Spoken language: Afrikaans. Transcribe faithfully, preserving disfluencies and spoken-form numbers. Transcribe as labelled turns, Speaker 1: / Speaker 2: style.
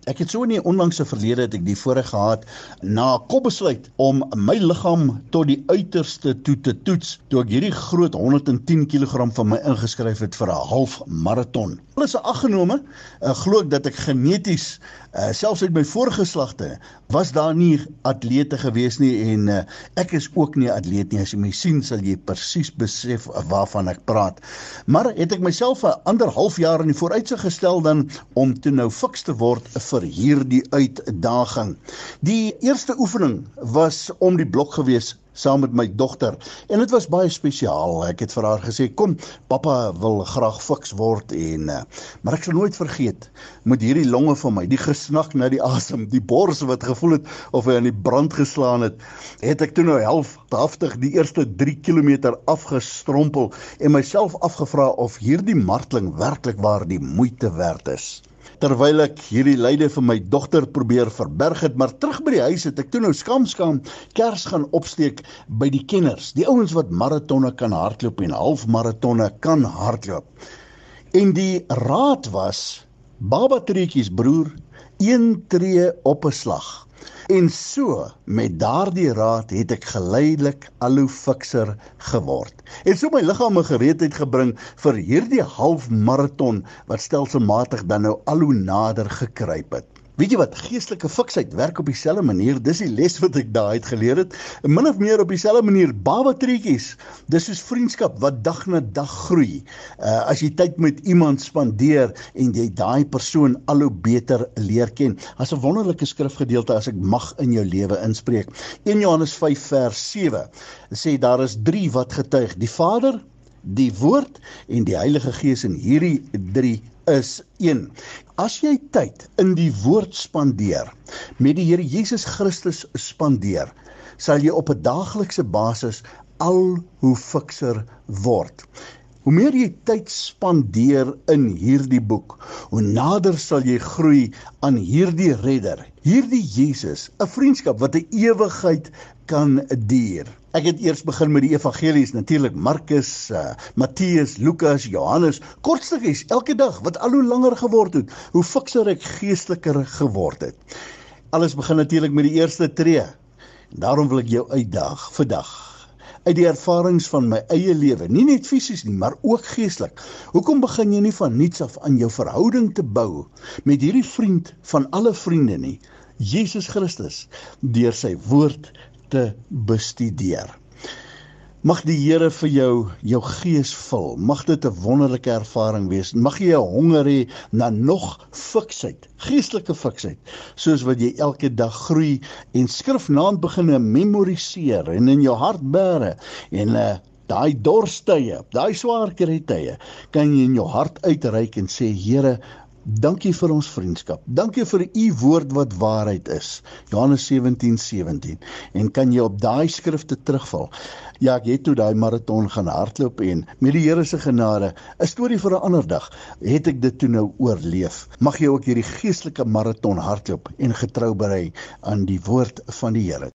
Speaker 1: Ek het so in die onlangse verlede het ek die voorreg gehad na 'n kopbesluit om my liggaam tot die uiterste toe te toets toe ek hierdie groot honderd en tien kilogram van my ingeskryf het vir 'n half marathon. Alles in ag genome, uh, glo ek dat ek geneties, uh, selfs uit my voorgeslagte, was daar nie atlete gewees nie en uh, ek is ook nie atleet nie. As jy my sien, sal jy presies besef waarvan ek praat. Maar het ek myself 'n ander half jaar in die vooruitsig gestel dan om toe nou fiks te word vir hierdie uitdaging. Die eerste oefening was om die blok gewees saam met my dogter en dit was baie spesiaal. Ek het vir haar gesê, kom, pappa wil graag fiks word en uh, maar ek sal nooit vergeet met hierdie longe van my, die gesnak na die asem, die bors wat gevoel het of hy aan die brand geslaan het, het ek toe nou helftig die eerste drie kilometer afgestrompel en myself afgevra of hierdie marteling werklik waar die moeite werd is. Terwyl ek hierdie lyde van my dogter probeer verberg het, maar terug by die huis het ek toe nou skam skam kers gaan opsteek by die kenners, die ouens wat maratonne kan hardloop en halfmaratonne kan hardloop. En die raad was, baba treetjies broer, een tree op 'n slag. En so, met daardie raad het ek geleidelik al hoe fikser geword. En so my liggaam in gereedheid gebring vir hierdie halfmaraton wat stelselmatig dan nou al hoe nader gekruip het. Weet jy wat, geestelike fiksheid werk op dieselfde manier, dis die les wat ek daai uit geleer het, min of meer op dieselfde manier, babatreetjies, dis soos vriendskap wat dag na dag groei. Uh, as jy tyd met iemand spandeer en jy daai persoon al hoe beter leer ken. As 'n wonderlike skrifgedeelte as ek mag in jou lewe inspreek. een Johannes vyf vers sewe sê daar is drie wat getuig, die Vader, die Woord en die Heilige Gees, en hierdie drie is een. As jy tyd in die woord spandeer, met die Here Jesus Christus spandeer, sal jy op 'n daaglikse basis al hoe fikser word. Hoe meer jy tyd spandeer in hierdie boek, hoe nader sal jy groei aan hierdie redder, hierdie Jesus, 'n vriendskap wat 'n ewigheid kan duur. Ek het eers begin met die evangelies, natuurlik Markus, uh, Matteus, Lukas, Johannes, kortstukkies elke dag wat al hoe langer geword het, hoe fikser ek geesteliker geword het. Alles begin natuurlik met die eerste tree. Daarom wil ek jou uitdaag vandag uit die ervarings van my eie lewe, nie net fisies nie, maar ook geestelik. Hoekom begin jy nie van niets af aan jou verhouding te bou met hierdie vriend van alle vriende nie, Jesus Christus, deur sy woord te bestudeer. Mag die Here vir jou, jou gees vul, mag dit 'n wonderlike ervaring wees, mag jy 'n honger hê na nog fiksheid, geestelike fiksheid, soos wat jy elke dag groei en skrifnaam begin memoriseer en in jou hart bære, en uh, daai dorstye, daai swaar kry tye, kan jy in jou hart uitreik en sê, Here, dankie vir ons vriendskap. Dankie vir u woord wat waarheid is. Johannes sewentien sewentien. En kan jy op daai skrifte terugval? Ja, ek het toe daai marathon gaan hardloop en met die Here se genade, 'n storie vir 'n ander dag, het ek dit toe nou oorleef. Mag jy ook hierdie geestelike marathon hardloop en getrou bly aan die woord van die Here.